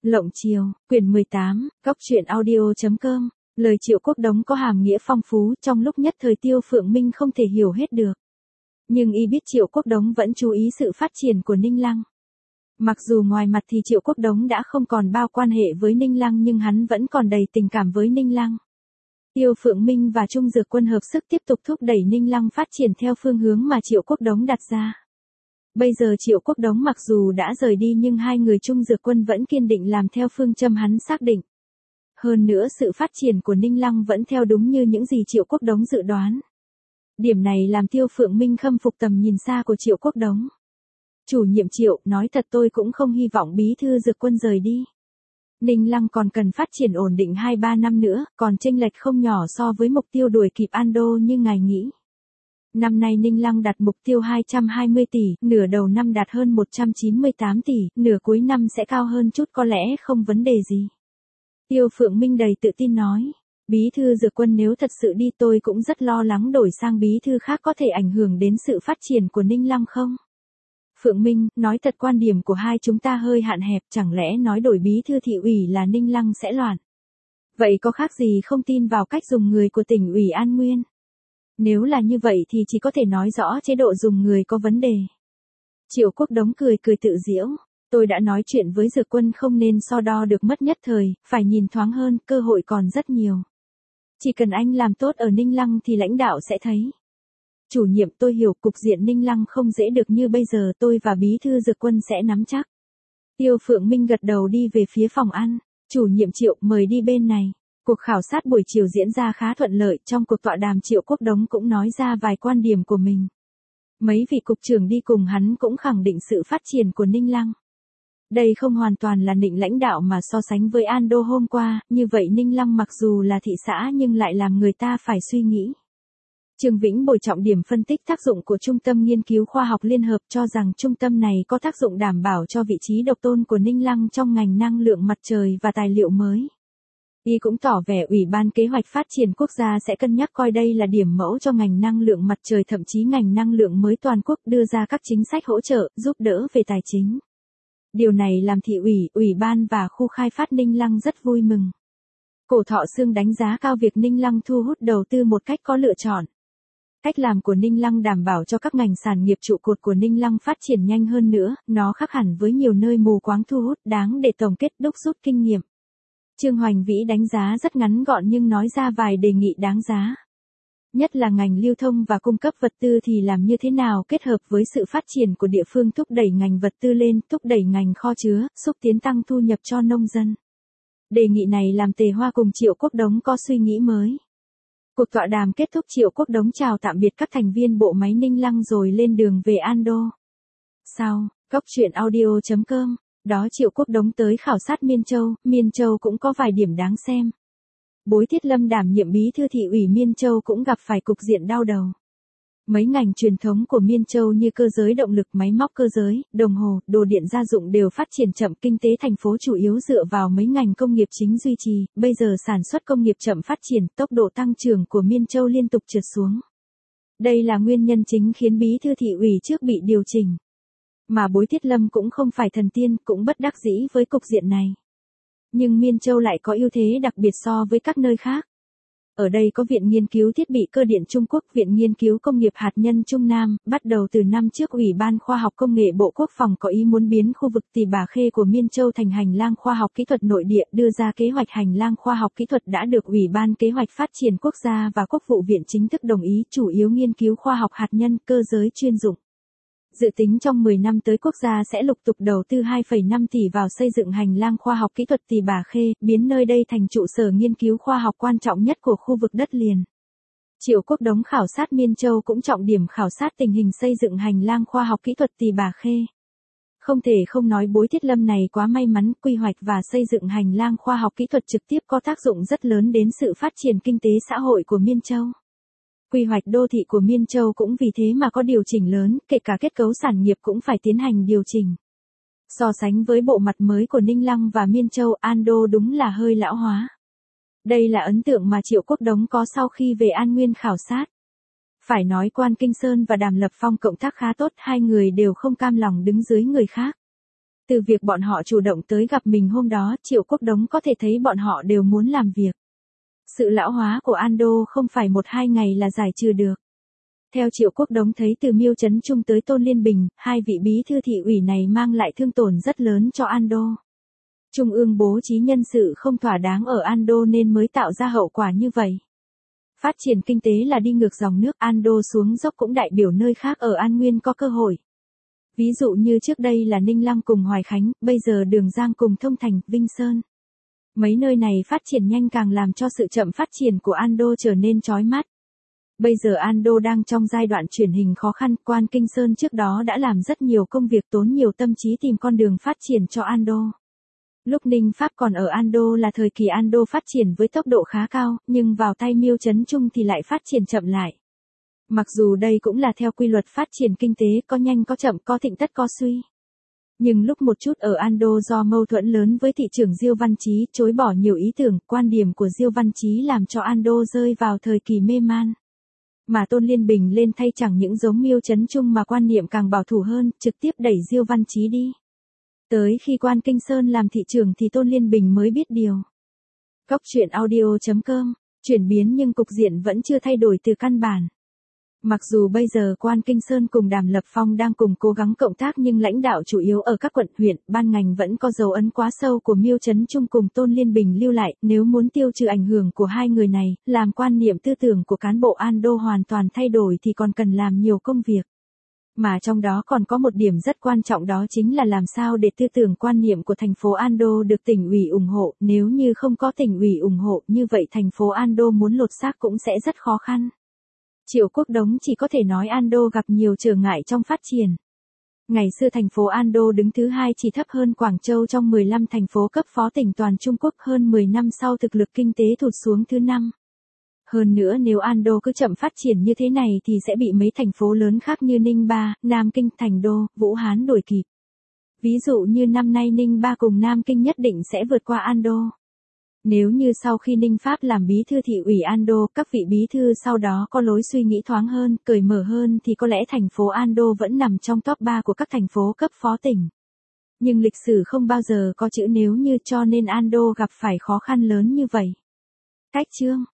Lộng Chiều, quyển 18, góc truyện audio.com. Lời Triệu Quốc Đống có hàm nghĩa phong phú, trong lúc nhất thời Tiêu Phượng Minh không thể hiểu hết được. Nhưng y biết Triệu Quốc Đống vẫn chú ý sự phát triển của Ninh Lăng. Mặc dù ngoài mặt thì Triệu Quốc Đống đã không còn bao quan hệ với Ninh Lăng nhưng hắn vẫn còn đầy tình cảm với Ninh Lăng. Tiêu Phượng Minh và Trung Dược Quân hợp sức tiếp tục thúc đẩy Ninh Lăng phát triển theo phương hướng mà Triệu Quốc Đống đặt ra. Bây giờ Triệu Quốc Đống mặc dù đã rời đi nhưng hai người Trung Dược Quân vẫn kiên định làm theo phương châm hắn xác định. Hơn nữa sự phát triển của Ninh Lăng vẫn theo đúng như những gì Triệu Quốc Đống dự đoán. Điểm này làm Tiêu Phượng Minh khâm phục tầm nhìn xa của Triệu Quốc Đống. Chủ nhiệm Triệu, nói thật tôi cũng không hy vọng Bí thư Dược Quân rời đi. Ninh Lăng còn cần phát triển ổn định 2-3 năm nữa, còn chênh lệch không nhỏ so với mục tiêu đuổi kịp Ando như ngài nghĩ. Năm nay Ninh Lăng đặt mục tiêu 220 tỷ, nửa đầu năm đạt hơn 198 tỷ, nửa cuối năm sẽ cao hơn chút có lẽ không vấn đề gì. Tiêu Phượng Minh đầy tự tin nói. Bí thư Dược Quân nếu thật sự đi tôi cũng rất lo lắng đổi sang bí thư khác có thể ảnh hưởng đến sự phát triển của Ninh Lăng không? Phượng Minh, nói thật quan điểm của hai chúng ta hơi hạn hẹp, chẳng lẽ nói đổi bí thư thị ủy là Ninh Lăng sẽ loạn? Vậy có khác gì không tin vào cách dùng người của tỉnh ủy An Nguyên? Nếu là như vậy thì chỉ có thể nói rõ chế độ dùng người có vấn đề. Triệu Quốc Đống cười tự giễu. Tôi đã nói chuyện với Dược Quân không nên so đo được mất nhất thời, phải nhìn thoáng hơn, cơ hội còn rất nhiều. Chỉ cần anh làm tốt ở Ninh Lăng thì lãnh đạo sẽ thấy. Chủ nhiệm tôi hiểu cục diện Ninh Lăng không dễ được như bây giờ tôi và Bí thư Dược Quân sẽ nắm chắc. Tiêu Phượng Minh gật đầu đi về phía phòng ăn. Chủ nhiệm Triệu mời đi bên này. Cuộc khảo sát buổi chiều diễn ra khá thuận lợi, trong cuộc tọa đàm Triệu Quốc Đống cũng nói ra vài quan điểm của mình. Mấy vị cục trưởng đi cùng hắn cũng khẳng định sự phát triển của Ninh Lăng. Đây không hoàn toàn là nịnh lãnh đạo mà so sánh với Ando hôm qua, như vậy Ninh Lăng mặc dù là thị xã nhưng lại làm người ta phải suy nghĩ. Trương Vĩnh Bồi trọng điểm phân tích tác dụng của Trung tâm Nghiên cứu Khoa học Liên hợp cho rằng trung tâm này có tác dụng đảm bảo cho vị trí độc tôn của Ninh Lăng trong ngành năng lượng mặt trời và tài liệu mới. Y cũng tỏ vẻ Ủy ban Kế hoạch Phát triển Quốc gia sẽ cân nhắc coi đây là điểm mẫu cho ngành năng lượng mặt trời thậm chí ngành năng lượng mới toàn quốc đưa ra các chính sách hỗ trợ, giúp đỡ về tài chính. Điều này làm thị ủy, ủy ban và khu khai phát Ninh Lăng rất vui mừng. Cổ Thọ Sương đánh giá cao việc Ninh Lăng thu hút đầu tư một cách có lựa chọn. Cách làm của Ninh Lăng đảm bảo cho các ngành sản nghiệp trụ cột của Ninh Lăng phát triển nhanh hơn nữa, nó khác hẳn với nhiều nơi mù quáng thu hút đáng để tổng kết đúc rút kinh nghiệm. Trương Hoành Vĩ đánh giá rất ngắn gọn nhưng nói ra vài đề nghị đáng giá. Nhất là ngành lưu thông và cung cấp vật tư thì làm như thế nào kết hợp với sự phát triển của địa phương thúc đẩy ngành vật tư lên, thúc đẩy ngành kho chứa, xúc tiến tăng thu nhập cho nông dân. Đề nghị này làm Tề Hoa cùng Triệu Quốc Đống có suy nghĩ mới. Cuộc tọa đàm kết thúc Triệu Quốc Đống chào tạm biệt các thành viên bộ máy Ninh Lăng rồi lên đường về Ando. Sau, góc truyện audio.com. Đó Triệu Quốc Đống tới khảo sát Miên Châu cũng có vài điểm đáng xem. Bối Thiết Lâm đảm nhiệm bí thư thị ủy Miên Châu cũng gặp phải cục diện đau đầu. Mấy ngành truyền thống của Miên Châu như cơ giới động lực, máy móc cơ giới, đồng hồ, đồ điện gia dụng đều phát triển chậm, kinh tế thành phố chủ yếu dựa vào mấy ngành công nghiệp chính duy trì, bây giờ sản xuất công nghiệp chậm phát triển, tốc độ tăng trưởng của Miên Châu liên tục trượt xuống. Đây là nguyên nhân chính khiến bí thư thị ủy trước bị điều chỉnh. Mà Bối Thiết Lâm cũng không phải thần tiên, cũng bất đắc dĩ với cục diện này. Nhưng Miên Châu lại có ưu thế đặc biệt so với các nơi khác. Ở đây có Viện Nghiên cứu Thiết bị Cơ điện Trung Quốc, Viện Nghiên cứu Công nghiệp Hạt nhân Trung Nam, bắt đầu từ năm trước Ủy ban Khoa học Công nghệ Bộ Quốc phòng có ý muốn biến khu vực Tỳ Bà Khê của Miên Châu thành hành lang khoa học kỹ thuật nội địa, đưa ra kế hoạch hành lang khoa học kỹ thuật đã được Ủy ban Kế hoạch Phát triển Quốc gia và Quốc vụ viện chính thức đồng ý, chủ yếu nghiên cứu khoa học hạt nhân, cơ giới chuyên dụng. Dự tính trong 10 năm tới quốc gia sẽ lục tục đầu tư 2,5 tỷ vào xây dựng hành lang khoa học kỹ thuật Tỳ Bà Khê, biến nơi đây thành trụ sở nghiên cứu khoa học quan trọng nhất của khu vực đất liền. Triệu Quốc Đống khảo sát Miên Châu cũng trọng điểm khảo sát tình hình xây dựng hành lang khoa học kỹ thuật Tỳ Bà Khê. Không thể không nói Bối Thiết Lâm này quá may mắn, quy hoạch và xây dựng hành lang khoa học kỹ thuật trực tiếp có tác dụng rất lớn đến sự phát triển kinh tế xã hội của Miên Châu. Quy hoạch đô thị của Miên Châu cũng vì thế mà có điều chỉnh lớn, kể cả kết cấu sản nghiệp cũng phải tiến hành điều chỉnh. So sánh với bộ mặt mới của Ninh Lăng và Miên Châu, Ando đúng là hơi lão hóa. Đây là ấn tượng mà Triệu Quốc Đống có sau khi về An Nguyên khảo sát. Phải nói Quan Kinh Sơn và Đàm Lập Phong cộng tác khá tốt, hai người đều không cam lòng đứng dưới người khác. Từ việc bọn họ chủ động tới gặp mình hôm đó, Triệu Quốc Đống có thể thấy bọn họ đều muốn làm việc. Sự lão hóa của Ando không phải 1-2 ngày là giải trừ được. Theo Triệu Quốc Đống thấy từ Miêu Trấn Trung tới Tôn Liên Bình, hai vị bí thư thị ủy này mang lại thương tổn rất lớn cho Ando. Trung ương bố trí nhân sự không thỏa đáng ở Ando nên mới tạo ra hậu quả như vậy. Phát triển kinh tế là đi ngược dòng nước, Ando xuống dốc cũng đại biểu nơi khác ở An Nguyên có cơ hội. Ví dụ như trước đây là Ninh Lăng cùng Hoài Khánh, bây giờ Đường Giang cùng Thông Thành, Vinh Sơn. Mấy nơi này phát triển nhanh càng làm cho sự chậm phát triển của Ando trở nên chói mắt. Bây giờ Ando đang trong giai đoạn chuyển hình khó khăn, Quan Kinh Sơn trước đó đã làm rất nhiều công việc tốn nhiều tâm trí tìm con đường phát triển cho Ando. Lúc Ninh Pháp còn ở Ando là thời kỳ Ando phát triển với tốc độ khá cao, nhưng vào tay Miêu Trấn Trung thì lại phát triển chậm lại. Mặc dù đây cũng là theo quy luật phát triển kinh tế, có nhanh có chậm, có thịnh tất có suy. Nhưng lúc một chút ở Ando do mâu thuẫn lớn với thị trưởng Diêu Văn Chí, chối bỏ nhiều ý tưởng, quan điểm của Diêu Văn Chí làm cho Ando rơi vào thời kỳ mê man. Mà Tôn Liên Bình lên thay chẳng những giống Miêu Trấn Trung mà quan niệm càng bảo thủ hơn, trực tiếp đẩy Diêu Văn Chí đi. Tới khi Quan Kinh Sơn làm thị trưởng thì Tôn Liên Bình mới biết điều. Góc truyện audio.com, chuyển biến nhưng cục diện vẫn chưa thay đổi từ căn bản. Mặc dù bây giờ Quan Kinh Sơn cùng Đàm Lập Phong đang cùng cố gắng cộng tác nhưng lãnh đạo chủ yếu ở các quận huyện, ban ngành vẫn có dấu ấn quá sâu của Miêu Trấn Trung cùng Tôn Liên Bình lưu lại, nếu muốn tiêu trừ ảnh hưởng của hai người này, làm quan niệm tư tưởng của cán bộ Ando hoàn toàn thay đổi thì còn cần làm nhiều công việc. Mà trong đó còn có một điểm rất quan trọng, đó chính là làm sao để tư tưởng quan niệm của thành phố Ando được tỉnh ủy ủng hộ, nếu như không có tỉnh ủy ủng hộ như vậy thành phố Ando muốn lột xác cũng sẽ rất khó khăn. Triệu Quốc Đống chỉ có thể nói Ando gặp nhiều trở ngại trong phát triển. Ngày xưa thành phố Ando đứng thứ 2 chỉ thấp hơn Quảng Châu trong 15 thành phố cấp phó tỉnh toàn Trung Quốc, hơn 10 năm sau thực lực kinh tế thụt xuống thứ 5. Hơn nữa nếu Ando cứ chậm phát triển như thế này thì sẽ bị mấy thành phố lớn khác như Ninh Ba, Nam Kinh, Thành Đô, Vũ Hán đuổi kịp. Ví dụ như năm nay Ninh Ba cùng Nam Kinh nhất định sẽ vượt qua Ando. Nếu như sau khi Ninh Pháp làm bí thư thị ủy Ando, các vị bí thư sau đó có lối suy nghĩ thoáng hơn, cởi mở hơn thì có lẽ thành phố Ando vẫn nằm trong top 3 của các thành phố cấp phó tỉnh. Nhưng lịch sử không bao giờ có chữ nếu như, cho nên Ando gặp phải khó khăn lớn như vậy. Cách chương